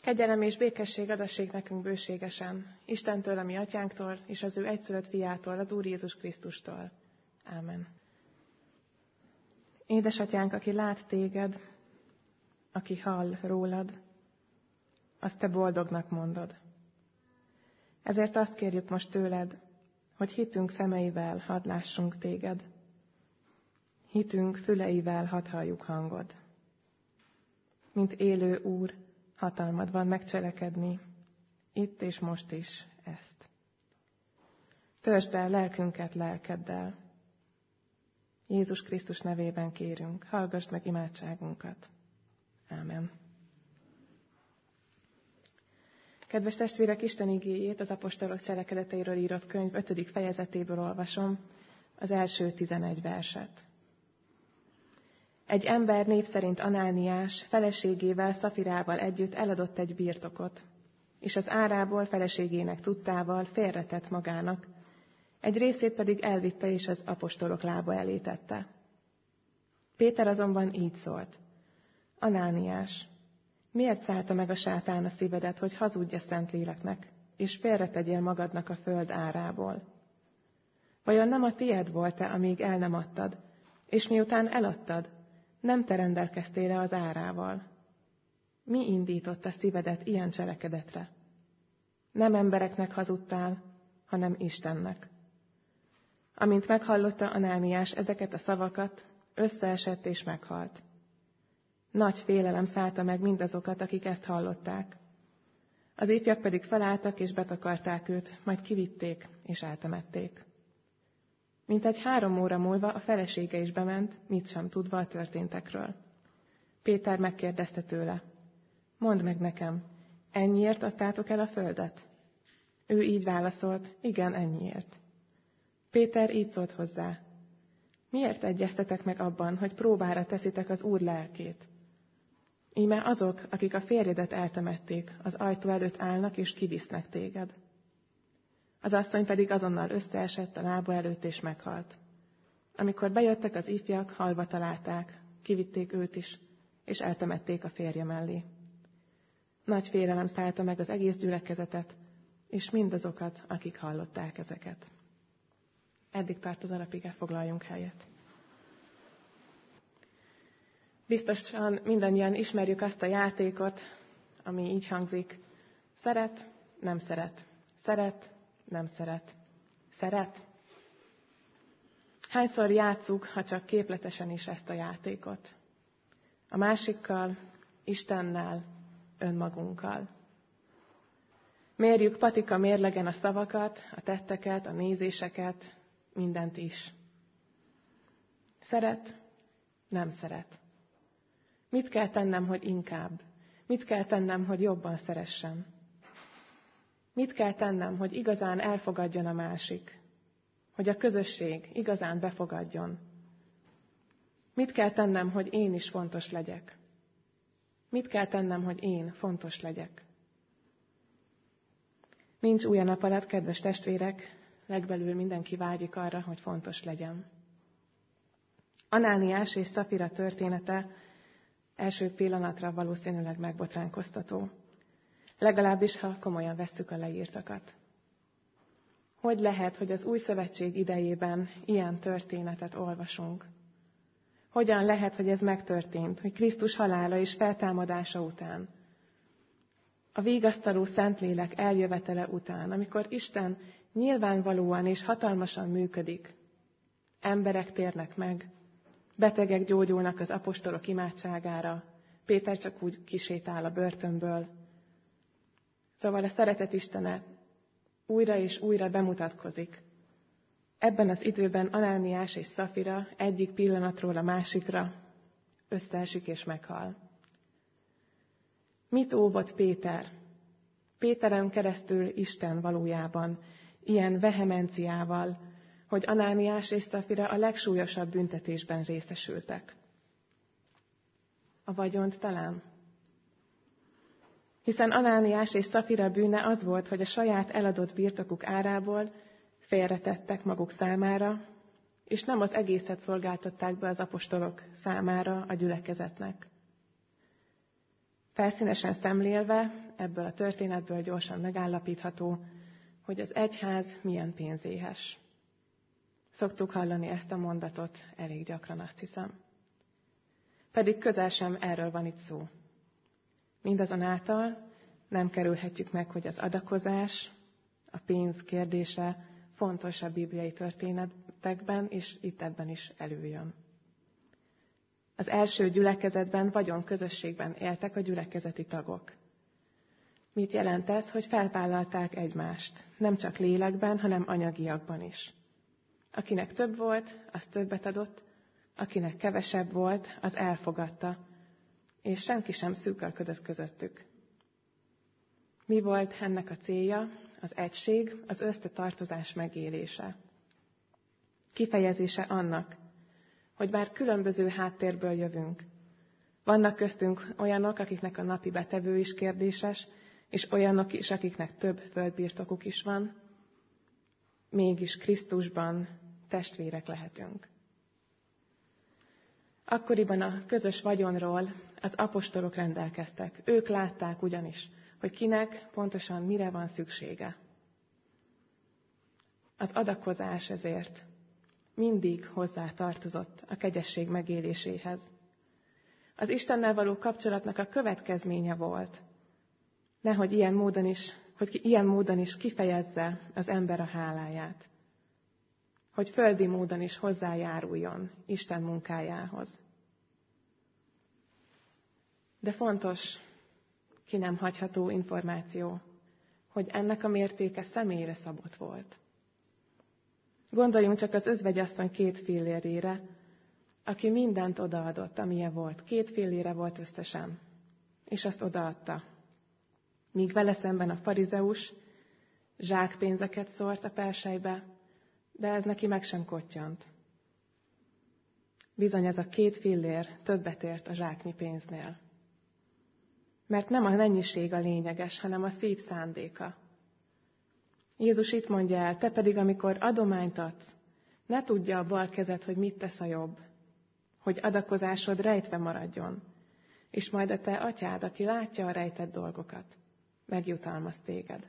Kegyelem és békesség adassék nekünk bőségesen, Istentől, a mi atyánktól, és az ő egyszülött fiától, az Úr Jézus Krisztustól. Ámen. Édesatyánk, aki lát téged, aki hall rólad, azt te boldognak mondod. Ezért azt kérjük most tőled, hogy hitünk szemeivel hadd lássunk téged, hitünk füleivel hadd halljuk hangod. Mint élő Úr, hatalmad van megcselekedni, itt és most is ezt. Törtsd el lelkünket lelkeddel. Jézus Krisztus nevében kérünk, hallgass meg imádságunkat. Ámen. Kedves testvérek, Isten igéjét az apostolok cselekedeteiről írott könyv 5. fejezetéből olvasom, az első 11 verset. Egy ember név szerint Anániás feleségével, Szafirával együtt eladott egy birtokot, és az árából feleségének tudtával félretett magának, egy részét pedig elvitte és az apostolok lába elé tette. Péter azonban így szólt: Anániás, miért szállta meg a sátán a szívedet, hogy hazudj a Szentléleknek, és félretegyél magadnak a föld árából? Vajon nem a tied volt-e, amíg el nem adtad, és miután eladtad, nem te rendelkeztél az árával? Mi indított a szívedet ilyen cselekedetre? Nem embereknek hazudtál, hanem Istennek. Amint meghallotta Anániás ezeket a szavakat, összeesett és meghalt. Nagy félelem szállta meg mindazokat, akik ezt hallották. Az ifjak pedig felálltak és betakarták őt, majd kivitték és eltemették. Mintegy 3 óra múlva a felesége is bement, mit sem tudva a történtekről. Péter megkérdezte tőle: Mondd meg nekem, ennyiért adtátok el a földet? Ő így válaszolt: igen, ennyiért. Péter így szólt hozzá: miért egyeztetek meg abban, hogy próbára teszitek az Úr lelkét? Íme azok, akik a férjedet eltemették, az ajtó előtt állnak és kivisznek téged. Az asszony pedig azonnal összeesett a lába előtt és meghalt. Amikor bejöttek az ifjak, halva találták, kivitték őt is, és eltemették a férje mellé. Nagy félelem szállta meg az egész gyülekezetet, és mindazokat, akik hallották ezeket. Eddig tart az alapige, foglaljunk helyet. Biztosan mindannyian ismerjük azt a játékot, ami így hangzik: szeret, nem szeret, szeret, nem szeret, szeret. Hányszor játsszuk, ha csak képletesen is ezt a játékot? A másikkal, Istennel, önmagunkkal. Mérjük patika mérlegen a szavakat, a tetteket, a nézéseket, mindent is. Szeret, nem szeret. Mit kell tennem, hogy inkább? Mit kell tennem, hogy jobban szeressem? Mit kell tennem, hogy igazán elfogadjon a másik? Hogy a közösség igazán befogadjon? Mit kell tennem, hogy én is fontos legyek? Mit kell tennem, hogy én fontos legyek? Nincs új a nap alatt, kedves testvérek, legbelül mindenki vágyik arra, hogy fontos legyen. Anániás és Szafira története első pillanatra valószínűleg megbotránkoztató. Legalábbis, ha komolyan vesszük a leírtakat. Hogy lehet, hogy az új szövetség idejében ilyen történetet olvasunk? Hogyan lehet, hogy ez megtörtént, hogy Krisztus halála és feltámadása után, a vigasztaló Szentlélek eljövetele után, amikor Isten nyilvánvalóan és hatalmasan működik, emberek térnek meg, betegek gyógyulnak az apostolok imádságára, Péter csak úgy kisétál a börtönből. Szóval a szeretet Istene újra és újra bemutatkozik. Ebben az időben Anániás és Szafira egyik pillanatról a másikra összeesik és meghal. Mit óvott Péter? Péteren keresztül Isten valójában ilyen vehemenciával, hogy Anániás és Szafira a legsúlyosabb büntetésben részesültek. A vagyont talán? Hiszen Anániás és Szafira bűne az volt, hogy a saját eladott birtokuk árából félretettek maguk számára, és nem az egészet szolgáltatták be az apostolok számára, a gyülekezetnek. Felszínesen szemlélve ebből a történetből gyorsan megállapítható, hogy az egyház milyen pénzéhes. Szoktuk hallani ezt a mondatot elég gyakran, azt hiszem. Pedig közel sem erről van itt szó. Mindazonáltal nem kerülhetjük meg, hogy az adakozás, a pénz kérdése fontos a bibliai történetekben, és itt ebben is előjön. Az első gyülekezetben vagyonközösségben éltek a gyülekezeti tagok. Mit jelent ez, hogy felvállalták egymást, nem csak lélekben, hanem anyagiakban is. Akinek több volt, az többet adott, akinek kevesebb volt, az elfogadta, és senki sem szűkölködött közöttük. Mi volt ennek a célja? Az egység, az összetartozás megélése. Kifejezése annak, hogy bár különböző háttérből jövünk, vannak köztünk olyanok, akiknek a napi betevő is kérdéses, és olyanok is, akiknek több földbirtokuk is van, mégis Krisztusban testvérek lehetünk. Akkoriban a közös vagyonról az apostolok rendelkeztek. Ők látták ugyanis, hogy kinek pontosan mire van szüksége. Az adakozás ezért mindig hozzá tartozott a kegyesség megéléséhez. Az Istennel való kapcsolatnak a következménye volt, nehogy ilyen módon is kifejezze az ember a háláját. Hogy földi módon is hozzájáruljon Isten munkájához. De fontos, ki nem hagyható információ, hogy ennek a mértéke személyre szabott volt. Gondoljunk csak az özvegyasszony 2 fillérére, aki mindent odaadott, amilyen volt. 2 fillére volt összesen, és azt odaadta. Míg vele szemben a farizeus zsákpénzeket szórt a perselybe, de ez neki meg sem kottyant. Bizony ez a 2 fillér többet ért a zsáknyi pénznél. Mert nem a mennyiség a lényeges, hanem a szív szándéka. Jézus itt mondja el, te pedig, amikor adományt adsz, ne tudja a bal kezed, hogy mit tesz a jobb, hogy adakozásod rejtve maradjon, és majd a te atyád, aki látja a rejtett dolgokat, megjutalmaz téged.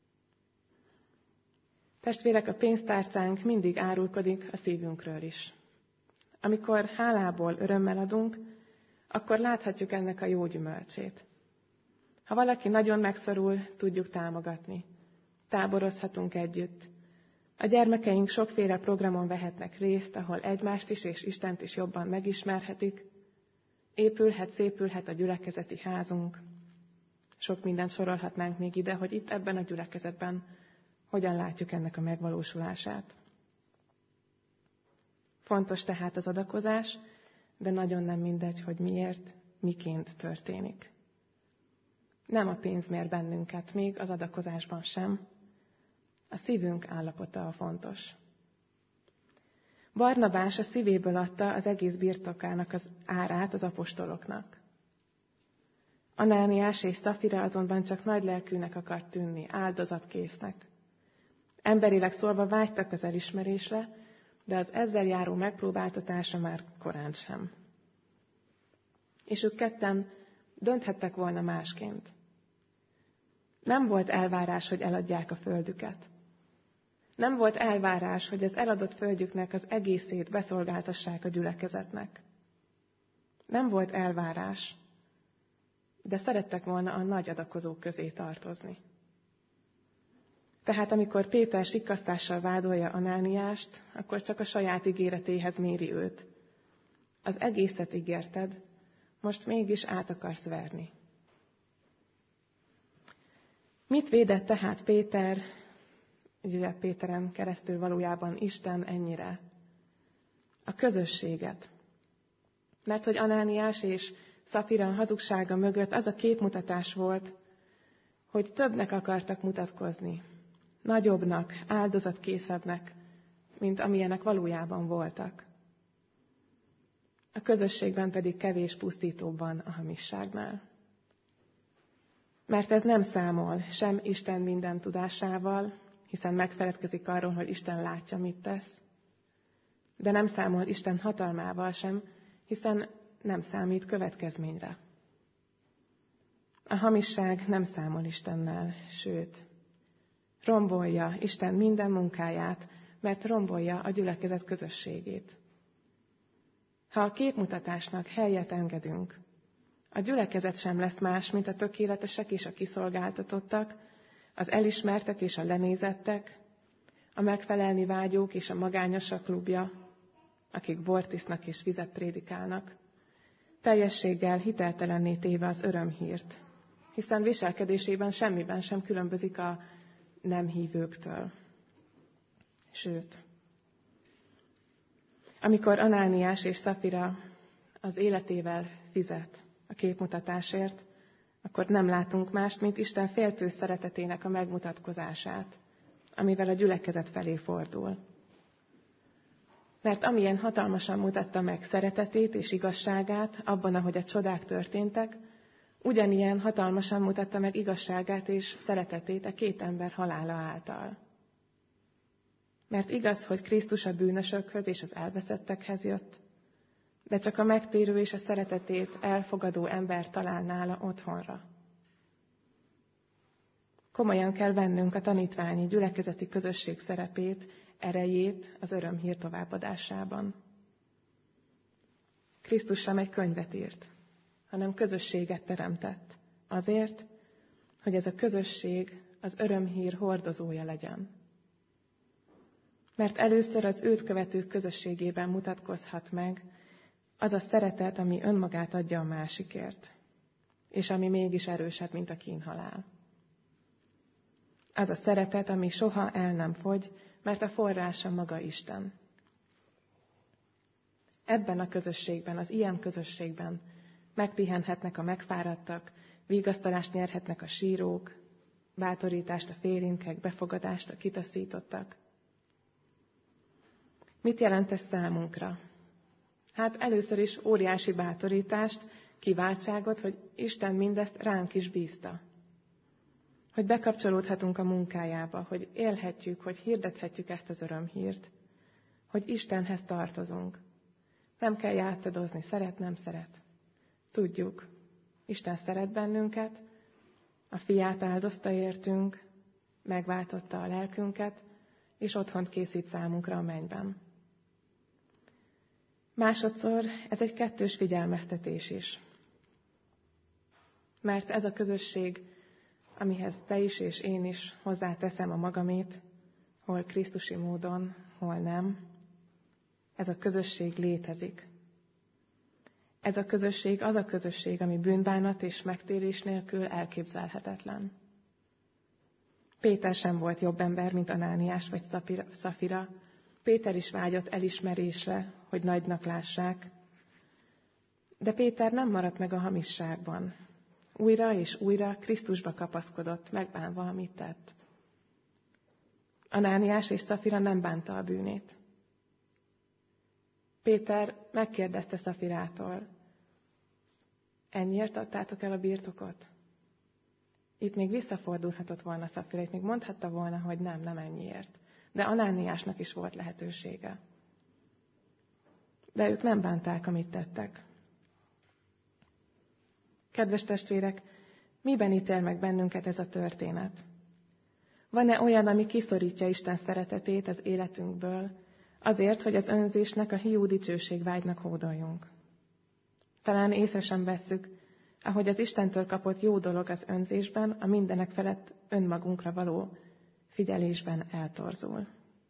Testvérek, a pénztárcánk mindig árulkodik a szívünkről is. Amikor hálából örömmel adunk, akkor láthatjuk ennek a jó gyümölcsét. Ha valaki nagyon megszorul, tudjuk támogatni. Táborozhatunk együtt. A gyermekeink sokféle programon vehetnek részt, ahol egymást is és Istent is jobban megismerhetik. Szépülhet a gyülekezeti házunk. Sok mindent sorolhatnánk még ide, hogy itt ebben a gyülekezetben hogyan látjuk ennek a megvalósulását. Fontos tehát az adakozás, de nagyon nem mindegy, hogy miért, miként történik. Nem a pénz mér bennünket, még az adakozásban sem. A szívünk állapota a fontos. Barnabás a szívéből adta az egész birtokának az árát az apostoloknak. Anániás és Szafira azonban csak nagylelkűnek akart tűnni, áldozatkésznek. Emberileg szólva vágytak az elismerésre, de az ezzel járó megpróbáltatása már korán sem. És ők ketten dönthettek volna másként. Nem volt elvárás, hogy eladják a földüket. Nem volt elvárás, hogy az eladott földjüknek az egészét beszolgáltassák a gyülekezetnek. Nem volt elvárás, de szerettek volna a nagy adakozók közé tartozni. Tehát amikor Péter sikkasztással vádolja Anániást, akkor csak a saját ígéretéhez méri őt. Az egészet ígérted, most mégis át akarsz verni. Mit védett tehát Péter, ugye Péteren keresztül valójában Isten ennyire? A közösséget. Mert hogy Anániás és Szafira hazugsága mögött az a képmutatás volt, hogy többnek akartak mutatkozni. Nagyobbnak, áldozatkészebbnek, mint amilyenek valójában voltak. A közösségben pedig kevés pusztítóbban a hamisságnál. Mert ez nem számol sem Isten minden tudásával, hiszen megfeledkezik arról, hogy Isten látja, mit tesz, de nem számol Isten hatalmával sem, hiszen nem számít következményre. A hamisság nem számol Istennel, sőt, rombolja Isten minden munkáját, mert rombolja a gyülekezet közösségét. Ha a képmutatásnak helyet engedünk, a gyülekezet sem lesz más, mint a tökéletesek és a kiszolgáltatottak, az elismertek és a lenézettek, a megfelelni vágyók és a magányosak klubja, akik bort isznak és vizet prédikálnak, teljességgel hiteltelenné téve az örömhírt, hiszen viselkedésében semmiben sem különbözik a nem hívőktől. Sőt, amikor Anániás és Szafira az életével fizet a képmutatásért, akkor nem látunk mást, mint Isten féltő szeretetének a megmutatkozását, amivel a gyülekezet felé fordul. Mert amilyen hatalmasan mutatta meg szeretetét és igazságát abban, ahogy a csodák történtek, ugyanilyen hatalmasan mutatta meg igazságát és szeretetét a két ember halála által. Mert igaz, hogy Krisztus a bűnösökhöz és az elveszettekhez jött, de csak a megtérő és a szeretetét elfogadó ember talál nála otthonra. Komolyan kell vennünk a tanítványi gyülekezeti közösség szerepét, erejét az örömhír továbbadásában. Krisztus sem egy könyvet írt, hanem közösséget teremtett. Azért, hogy ez a közösség az örömhír hordozója legyen. Mert először az őt követők közösségében mutatkozhat meg az a szeretet, ami önmagát adja a másikért, és ami mégis erősebb, mint a kínhalál. Az a szeretet, ami soha el nem fogy, mert a forrása maga Isten. Ebben a közösségben, az ilyen közösségben megpihenhetnek a megfáradtak, vigasztalást nyerhetnek a sírók, bátorítást a félénkek, befogadást a kitaszítottak. Mit jelent ez számunkra? Hát először is óriási bátorítást, kiváltságot, hogy Isten mindezt ránk is bízta. Hogy bekapcsolódhatunk a munkájába, hogy élhetjük, hogy hirdethetjük ezt az örömhírt, hogy Istenhez tartozunk. Nem kell játszadozni, szeret, nem szeret. Tudjuk, Isten szeret bennünket, a fiát áldozta értünk, megváltotta a lelkünket, és otthont készít számunkra a mennyben. Másodszor ez egy kettős figyelmeztetés is. Mert ez a közösség, amihez te is és én is hozzáteszem a magamét, hol krisztusi módon, hol nem, ez a közösség létezik. Ez a közösség az a közösség, ami bűnbánat és megtérés nélkül elképzelhetetlen. Péter sem volt jobb ember, mint Anániás vagy Szafira. Péter is vágyott elismerésre, hogy nagynak lássák. De Péter nem maradt meg a hamisságban. Újra és újra Krisztusba kapaszkodott, megbánva, amit tett. Anániás és Szafira nem bánta a bűnét. Péter megkérdezte Szafirától, ennyiért adtátok el a birtokot? Itt még visszafordulhatott volna Szafira, itt még mondhatta volna, hogy nem ennyiért. De Anániásnak is volt lehetősége. De ők nem bánták, amit tettek. Kedves testvérek, miben ítél meg bennünket ez a történet? Van-e olyan, ami kiszorítja Isten szeretetét az életünkből, azért, hogy az önzésnek, a hiú dicsőségvágynak hódoljunk? Talán észre sem vesszük, ahogy az Istentől kapott jó dolog az önzésben, a mindenek felett önmagunkra való figyelésben eltorzul.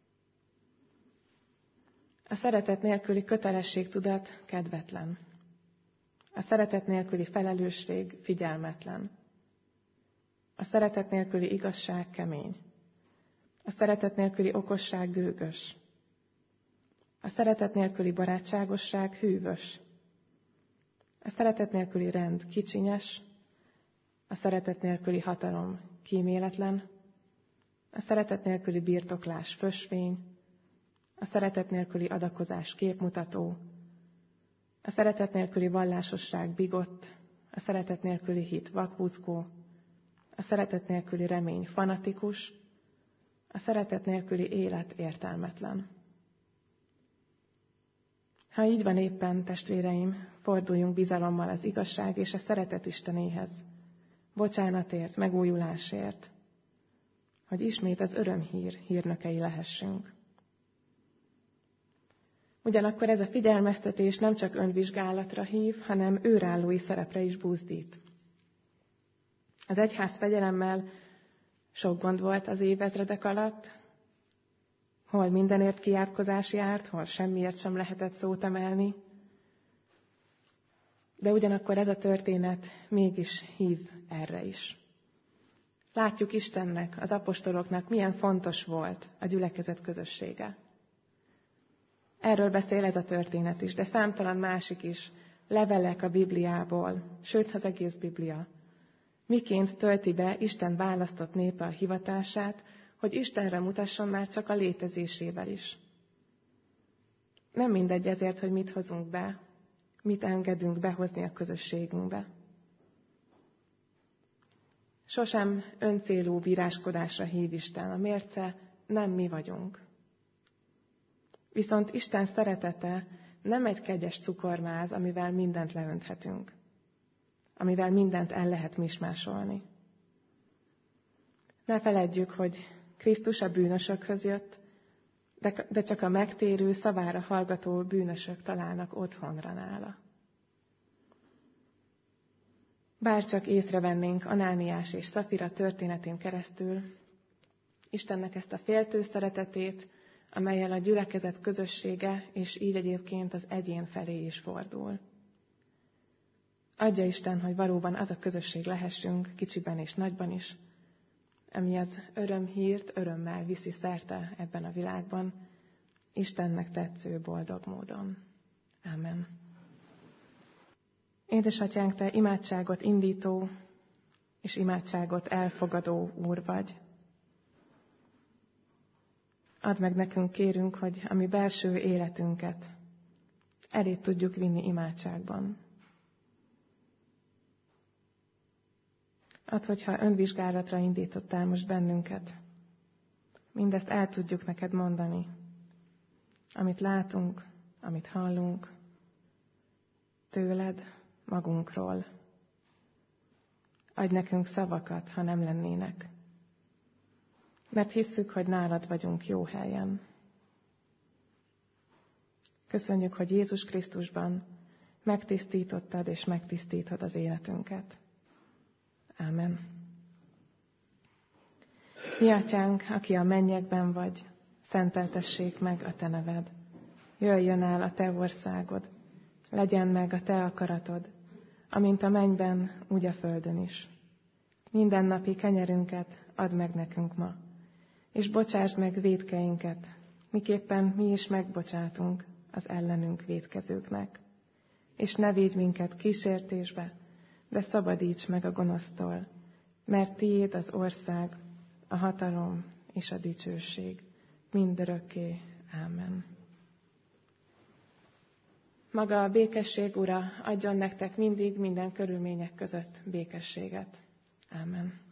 A szeretet nélküli kötelességtudat kedvetlen. A szeretet nélküli felelősség figyelmetlen. A szeretet nélküli igazság kemény. A szeretet nélküli okosság gőgös. A szeretet nélküli barátságosság hűvös. A szeretet nélküli rend kicsinyes. A szeretet nélküli hatalom kíméletlen. A szeretet nélküli birtoklás fösvény. A szeretet nélküli adakozás képmutató. A szeretet nélküli vallásosság bigott. A szeretet nélküli hit vakbuzgó. A szeretet nélküli remény fanatikus. A szeretet nélküli élet értelmetlen. Ha így van éppen, testvéreim, forduljunk bizalommal az igazság és a szeretet Istenéhez, bocsánatért, megújulásért, hogy ismét az örömhír hírnökei lehessünk. Ugyanakkor ez a figyelmeztetés nem csak önvizsgálatra hív, hanem őrállói szerepre is buzdít. Az egyház fegyelemmel sok gond volt az évezredek alatt, hol mindenért kiátkozás járt, hol semmiért sem lehetett szót emelni. De ugyanakkor ez a történet mégis hív erre is. Látjuk Istennek, az apostoloknak milyen fontos volt a gyülekezet közössége. Erről beszél ez a történet is, de számtalan másik is, levelek a Bibliából, sőt az egész Biblia. Miként tölti be Isten választott népe a hivatását, hogy Istenre mutasson már csak a létezésével is. Nem mindegy ezért, hogy mit hozunk be, mit engedünk behozni a közösségünkbe. Sosem öncélú bíráskodásra hív Isten, a mérce nem mi vagyunk. Viszont Isten szeretete nem egy kegyes cukormáz, amivel mindent leönthetünk, amivel mindent el lehet mismásolni. Ne feledjük, hogy Krisztus a bűnösökhöz jött, de csak a megtérő, szavára hallgató bűnösök találnak otthonra nála. Bárcsak észrevennénk Anániás és Szafira történetén keresztül, Istennek ezt a féltő szeretetét, amellyel a gyülekezet közössége, és így egyébként az egyén felé is fordul. Adja Isten, hogy valóban az a közösség lehessünk, kicsiben és nagyban is, ami az örömhírt örömmel viszi szerte ebben a világban, Istennek tetsző boldog módon. Ámen. Édesatyánk, Te imádságot indító és imádságot elfogadó Úr vagy. Add meg nekünk, kérünk, hogy a mi belső életünket elé tudjuk vinni imádságban. Add, hogyha önvizsgálatra indítottál most bennünket, mindezt el tudjuk neked mondani, amit látunk, amit hallunk, tőled, magunkról. Adj nekünk szavakat, ha nem lennének, mert hisszük, hogy nálad vagyunk jó helyen. Köszönjük, hogy Jézus Krisztusban megtisztítottad és megtisztítod az életünket. Ámen. Mi atyánk, aki a mennyekben vagy, szenteltessék meg a te neved. Jöjjön el a te országod, legyen meg a te akaratod, amint a mennyben, úgy a földön is. Mindennapi kenyerünket add meg nekünk ma, és bocsásd meg vétkeinket, miképpen mi is megbocsátunk az ellenünk vétkezőknek. És ne védj minket kísértésbe, de szabadíts meg a gonosztól, mert tiéd az ország, a hatalom és a dicsőség mindörökké. Ámen. Maga a békesség Ura adjon nektek mindig, minden körülmények között békességet. Ámen.